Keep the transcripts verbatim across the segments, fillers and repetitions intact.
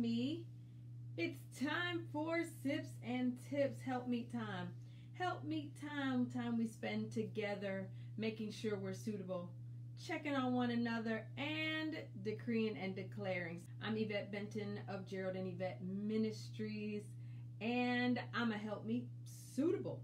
me. It's time for Sips and Tips. Help me time. Help me time. Time we spend together, making sure we're suitable, checking on one another, and decreeing and declaring. I'm Yvette Benton of Gerald and Yvette Ministries, and I'm a Help Me Suitable.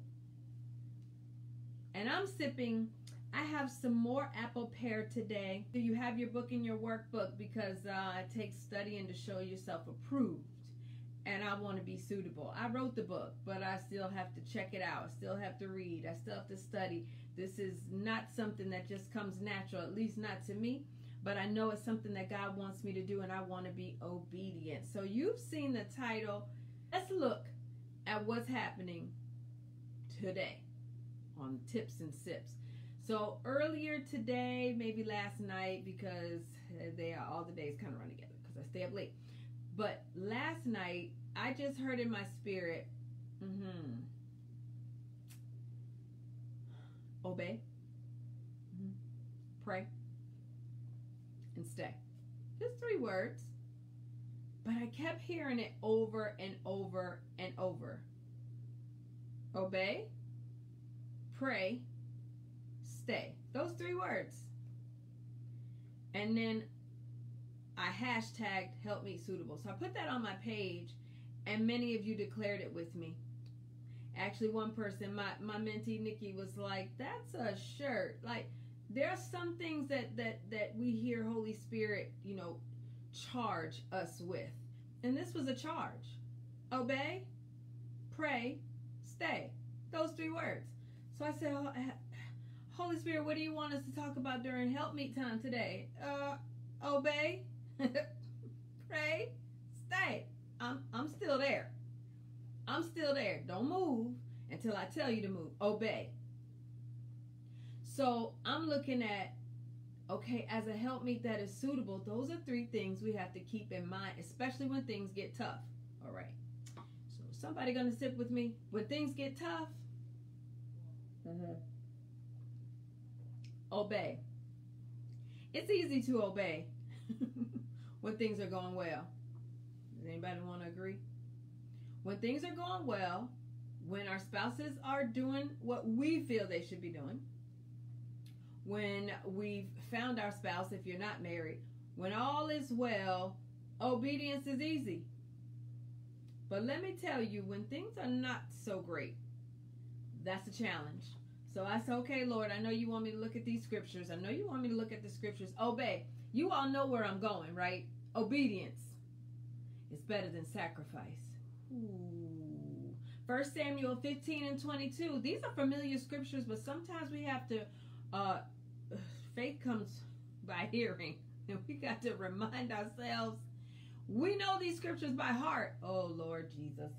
And I'm sipping. I have some more apple pear today. Do you have your book in your workbook? Because uh, it takes studying to show yourself approved. And I want to be suitable. I wrote the book, but I still have to check it out. I still have to read. I still have to study. This is not something that just comes natural, at least not to me. But I know it's something that God wants me to do, and I want to be obedient. So you've seen the title. Let's look at what's happening today on Tips and Sips. So earlier today, maybe last night, because they are all the days kind of run together because I stay up late. But last night, I just heard in my spirit, mm-hmm, obey, mm-hmm, pray, and stay. Just three words. But I kept hearing it over and over and over. Obey, pray, stay. Those three words. And then I hashtagged Help Me Suitable. So I put that on my page, and many of you declared it with me. Actually, one person, my, my mentee Nikki, was like, that's a shirt. Like, there are some things that, that, that we hear Holy Spirit, you know, charge us with. And this was a charge. Obey, pray, stay. Those three words. So I said, Holy Spirit, what do you want us to talk about during Help Me time today? Uh, obey, pray, stay. I'm I'm still there. I'm still there. Don't move until I tell you to move. Obey. So I'm looking at, okay, as a helpmeet that is suitable, those are three things we have to keep in mind, especially when things get tough. All right. So somebody gonna sip with me? When things get tough, mm-hmm, obey. It's easy to obey when things are going well. Does anybody want to agree? When things are going well, when our spouses are doing what we feel they should be doing, when we've found our spouse, if you're not married, when all is well, obedience is easy. But let me tell you, when things are not so great, that's a challenge. So I said, okay, Lord, I know you want me to look at these scriptures. I know you want me to look at the scriptures. Obey. You all know where I'm going, right? Obedience is better than sacrifice. Ooh. First Samuel fifteen and twenty-two. These are familiar scriptures, but sometimes we have to, uh, faith comes by hearing. And we got to remind ourselves, we know these scriptures by heart. Oh, Lord Jesus.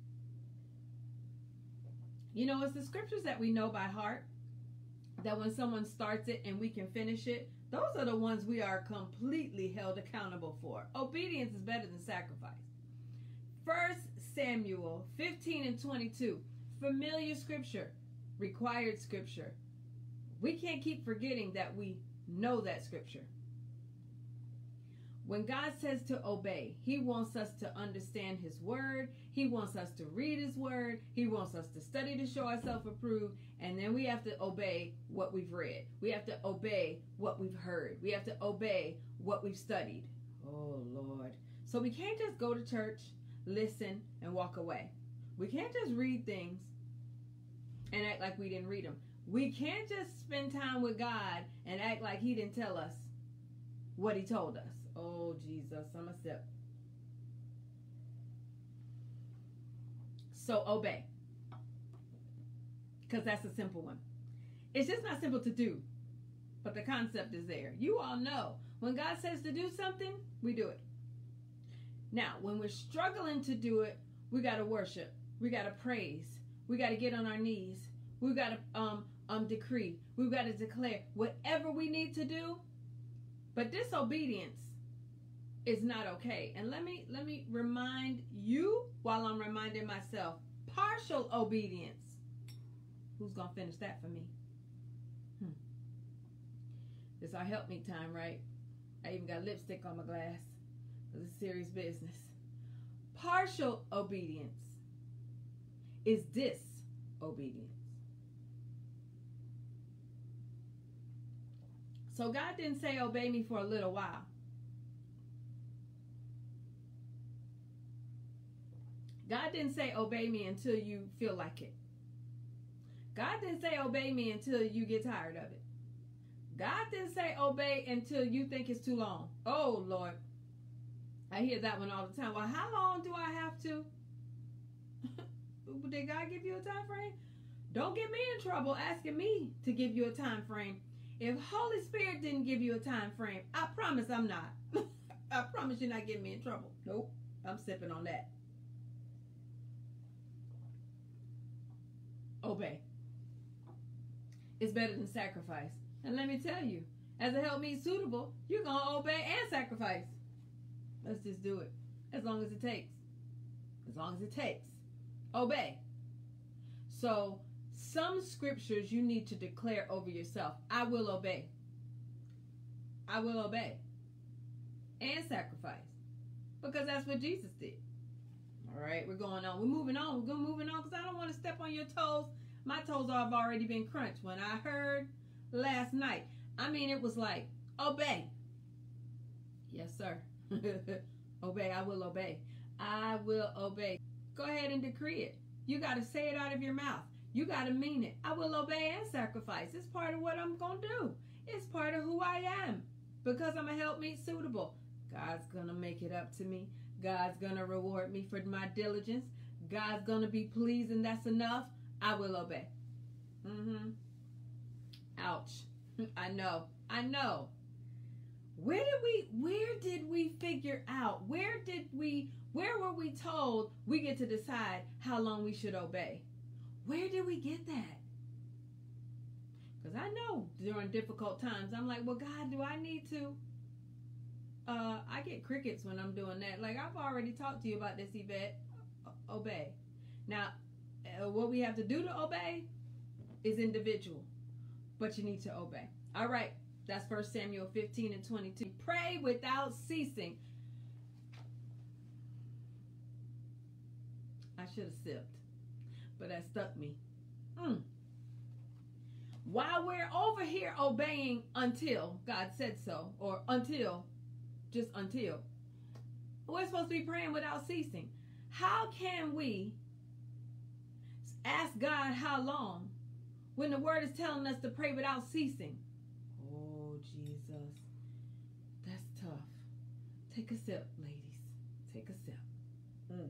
You know, it's the scriptures that we know by heart, that when someone starts it and we can finish it, those are the ones we are completely held accountable for. Obedience is better than sacrifice. First Samuel fifteen and twenty-two, familiar scripture, required scripture. We can't keep forgetting that we know that scripture. When God says to obey, he wants us to understand his word. He wants us to read his word. He wants us to study to show ourselves approved. And then we have to obey what we've read. We have to obey what we've heard. We have to obey what we've studied. Oh, Lord. So we can't just go to church, listen, and walk away. We can't just read things and act like we didn't read them. We can't just spend time with God and act like he didn't tell us what he told us. Oh, Jesus, I'm a sip. So obey. Because that's a simple one. It's just not simple to do. But the concept is there. You all know. When God says to do something, we do it. Now, when we're struggling to do it, we got to worship. We got to praise. We got to get on our knees. We got to um, um, decree. We've got to declare whatever we need to do. But disobedience is not okay. And let me let me remind you while I'm reminding myself, partial obedience. Who's gonna finish that for me? Hmm. It's our help me time, right? I even got lipstick on my glass. This is serious business. Partial obedience is disobedience. So God didn't say obey me for a little while. God didn't say obey me until you feel like it. God didn't say obey me until you get tired of it. God didn't say obey until you think it's too long. Oh, Lord. I hear that one all the time. Well, how long do I have to? Did God give you a time frame? Don't get me in trouble asking me to give you a time frame. If Holy Spirit didn't give you a time frame, I promise I'm not. I promise you're not getting me in trouble. Nope. I'm sipping on that. Obey. It's better than sacrifice. And let me tell you, as a help meet suitable, you're going to obey and sacrifice. Let's just do it. As long as it takes. As long as it takes. Obey. So, some scriptures you need to declare over yourself. I will obey. I will obey. And sacrifice. Because that's what Jesus did. All right, we're going on. We're moving on. We're going moving on because I don't want to step on your toes. My toes have already been crunched. When I heard last night, I mean, it was like, obey. Yes, sir. Obey. I will obey. I will obey. Go ahead and decree it. You got to say it out of your mouth. You got to mean it. I will obey and sacrifice. It's part of what I'm going to do. It's part of who I am. Because I'm a helpmeet suitable. God's going to make it up to me. God's going to reward me for my diligence. God's going to be pleased, and that's enough. I will obey. Mm-hmm. Ouch. I know. I know. Where did we, where did we figure out? Where did we, where were we told we get to decide how long we should obey? Where did we get that? Because I know during difficult times, I'm like, well, God, do I need to? Uh, I get crickets when I'm doing that. Like, I've already talked to you about this, Yvette. O- obey. Now, uh, what we have to do to obey is individual. But you need to obey. All right. That's First Samuel fifteen and twenty-two. Pray without ceasing. I should have sipped. But that stuck me. Mm. While we're over here obeying until God said so, or until, just until, we're supposed to be praying without ceasing. How can we ask God how long when the word is telling us to pray without ceasing? Oh, Jesus. That's tough. Take a sip, ladies. Take a sip. Mm.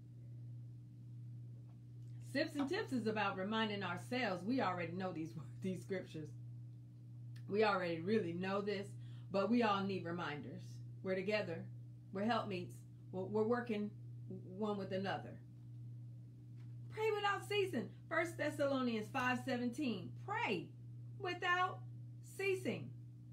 Sips and Tips is about reminding ourselves. We already know these these scriptures. We already really know this, but we all need reminders. We're together. We're helpmeets. We're, we're working one with another. Pray without ceasing. First Thessalonians five seventeen. Pray without ceasing.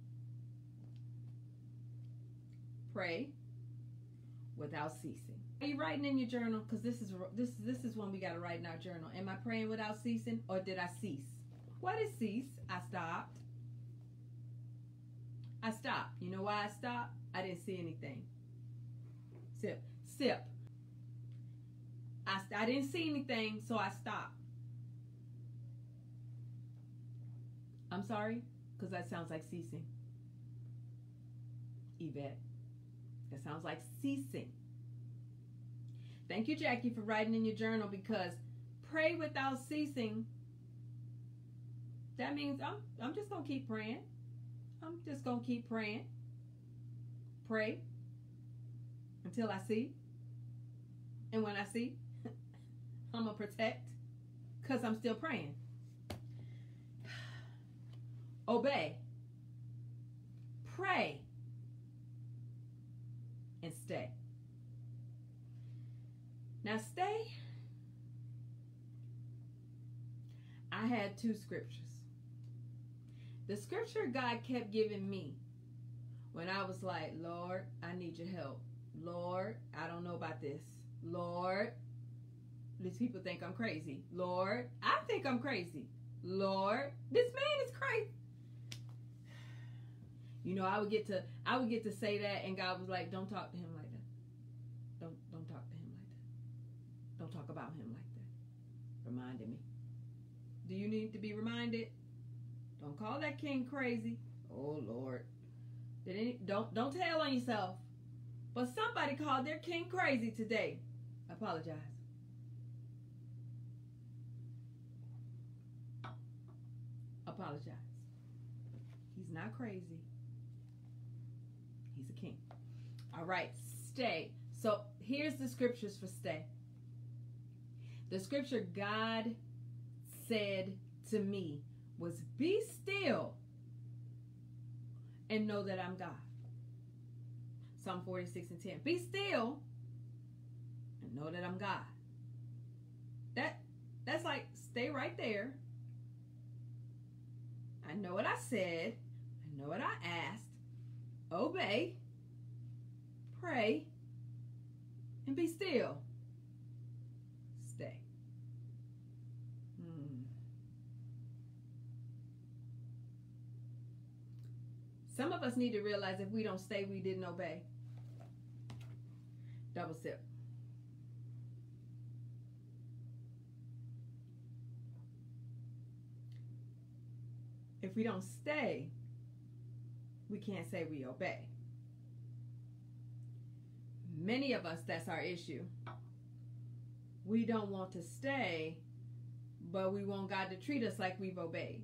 Pray without ceasing. Are you writing in your journal? Because this is this this is one we got to write in our journal. Am I praying without ceasing, or did I cease? What is cease? I stopped. I stopped. You know why I stopped? I didn't see anything. Sip. Sip. I, I didn't see anything, so I stopped. I'm sorry, because that sounds like ceasing. Yvette. That sounds like ceasing. Thank you, Jackie, for writing in your journal, because pray without ceasing, that means I'm, I'm just going to keep praying. I'm just going to keep praying. Pray until I see. And when I see, I'm going to protect because I'm still praying. Obey. Pray. And stay. Now stay. I had two scriptures. The scripture God kept giving me when I was like, Lord, I need your help. Lord, I don't know about this. Lord, these people think I'm crazy. Lord, I think I'm crazy. Lord, this man is crazy. You know, I would get to I would get to say that, and God was like, don't talk to him like that. Don't don't talk to him like that. Don't talk about him like that. Reminded me. Do you need to be reminded? Don't call that king crazy. Oh Lord. Did any, don't don't tell on yourself. But somebody called their king crazy today. I apologize. Apologize. He's not crazy. He's a king. All right, stay. So here's the scriptures for stay. The scripture God said to me was, be still and know that I'm God. Psalm forty-six and ten. Be still and know that I'm God. That that's like, stay right there. I know what I said. I know what I asked. Obey. Pray. And be still. Stay. Hmm. Some of us need to realize if we don't stay, we didn't obey. Double sip. If we don't stay, we can't say we obey. Many of us, that's our issue. We don't want to stay, but we want God to treat us like we've obeyed.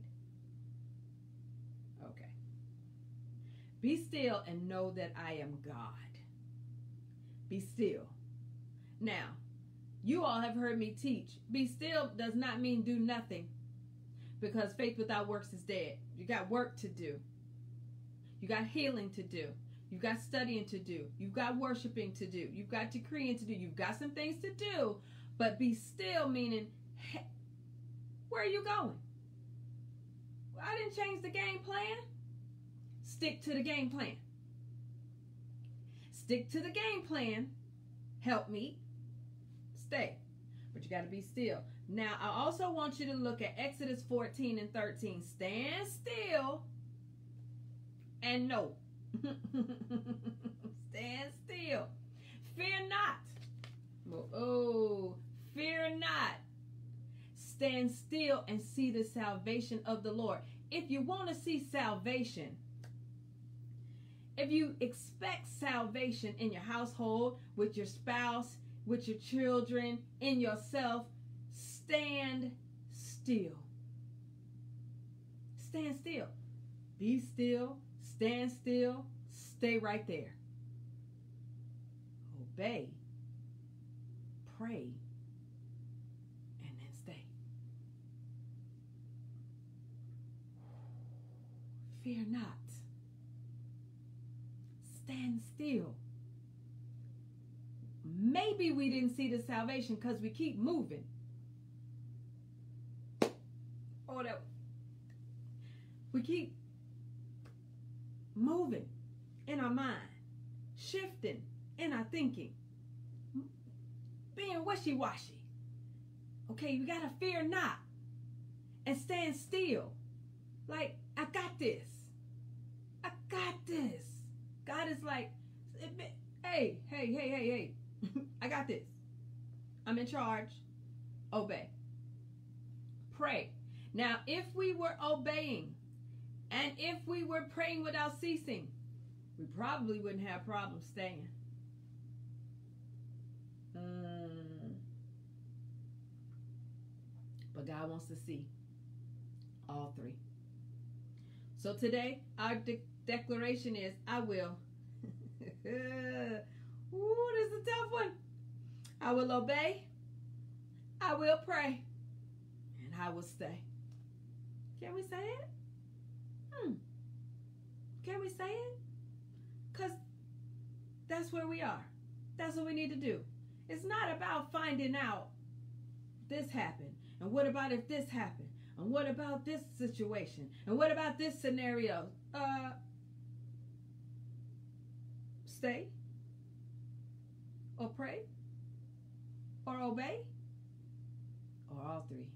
Okay. Be still and know that I am God. Be still. Now, you all have heard me teach. Be still does not mean do nothing, because faith without works is dead. You got work to do. You got healing to do. You've got studying to do. You've got worshiping to do. You've got decreeing to do. You've got some things to do. But be still meaning, hey, where are you going? Well, I didn't change the game plan. Stick to the game plan. Stick to the game plan. Help me. Stay. But you got to be still. Now, I also want you to look at Exodus fourteen and thirteen. Stand still and know. Stand still. Fear not. Oh, fear not. Stand still and see the salvation of the Lord. If you want to see salvation, if you expect salvation in your household, with your spouse, with your children, in yourself, stand still. Stand still. Be still. Stand still. Stay right there. Obey. Pray. And then stay. Fear not. Stand still. Maybe we didn't see the salvation because we keep moving. Oh, that. We keep moving in our mind, shifting in our thinking, being wishy-washy. Okay, you gotta fear not and stand still. Like, I got this. I got this. God is like, hey, hey, hey, hey, hey. I got this. I'm in charge. Obey. Pray. Now, if we were obeying and if we were praying without ceasing, we probably wouldn't have problems staying. Mm. But God wants to see all three. So today, our de- declaration is, I will. Ooh, this is a tough one. I will obey. I will pray. And I will stay. Can we say it? Hmm. Can we say it? Because that's where we are. That's what we need to do. It's not about finding out this happened. And what about if this happened? And what about this situation? And what about this scenario? Uh, stay. Or pray. Or obey. Or all three.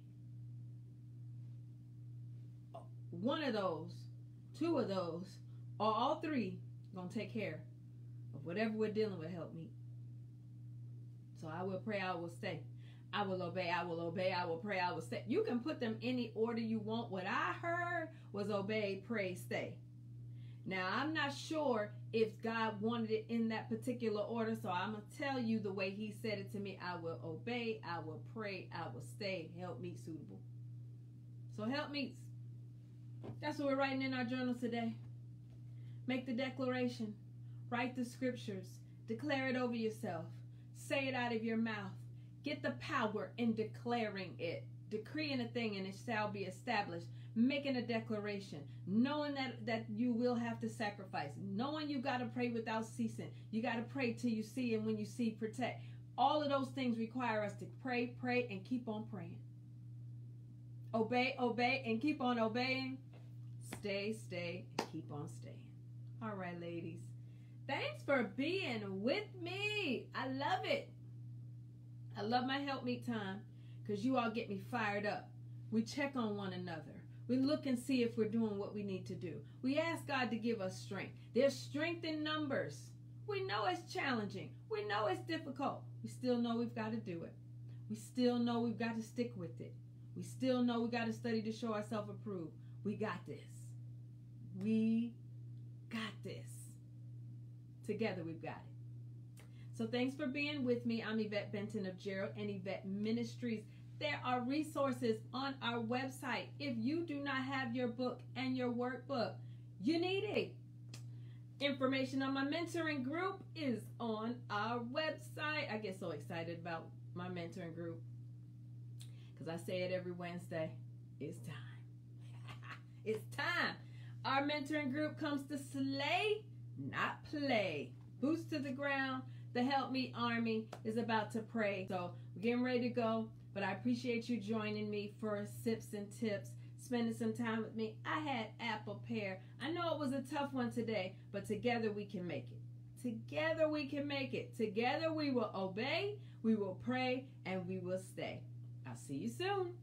One of those, two of those, or all three gonna take care of whatever we're dealing with. Help me. So I will pray, I will stay. I will obey, I will obey, I will pray, I will stay. You can put them any order you want. What I heard was obey, pray, stay. Now, I'm not sure if God wanted it in that particular order, so I'm going to tell you the way he said it to me. I will obey, I will pray, I will stay. Help meet suitable. So help meets. That's what we're writing in our journals today. Make the declaration. Write the scriptures. Declare it over yourself. Say it out of your mouth. Get the power in declaring it. Decreeing a thing and it shall be established. Making a declaration. Knowing that, that you will have to sacrifice. Knowing you got to pray without ceasing. You got to pray till you see, and when you see, protect. All of those things require us to pray, pray, and keep on praying. Obey, obey, and keep on obeying. Stay, stay, and keep on staying. All right, ladies. Thanks for being with me. I love it. I love my help meet time because you all get me fired up. We check on one another. We look and see if we're doing what we need to do. We ask God to give us strength. There's strength in numbers. We know it's challenging. We know it's difficult. We still know we've got to do it. We still know we've got to stick with it. We still know we got to study to show ourselves approved. We got this. We got this. Together we've got it. So thanks for being with me. I'm Yvette Benton of Gerald and Yvette Ministries. There are resources on our website. If you do not have your book and your workbook, you need it. Information on my mentoring group is on our website. I get so excited about my mentoring group because I say it every Wednesday. It's time. It's time. Our mentoring group comes to slay, not play. Boots to the ground. The Help Me Army is about to pray. So we're getting ready to go. But I appreciate you joining me for Sips and Tips, spending some time with me. I had apple pear. I know it was a tough one today, but together we can make it. Together we can make it. Together we will obey, we will pray, and we will stay. I'll see you soon.